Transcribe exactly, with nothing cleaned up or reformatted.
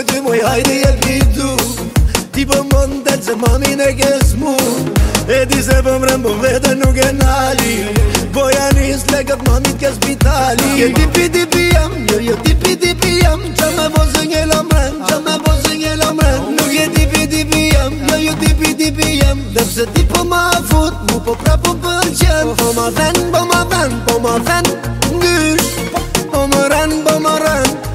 ty moj, hajde jepi du. Ti po mon del se mamin e ke smu. E di se po mrem po vete nuk e nali. Po janis legët mamit ke spitali. Je tipi tipi jam, jo jo tipi tipi jam. Qa me po zë një lomren, qa me po zë një lomren. Nuk je tipi tipi jam, jo jo tipi tipi jam. Dhe pse ti po ma fut, mu po pra po pëlqen. Po ma ven, po ma ven, po ma ven. Ngysh, po më ren, po më ren.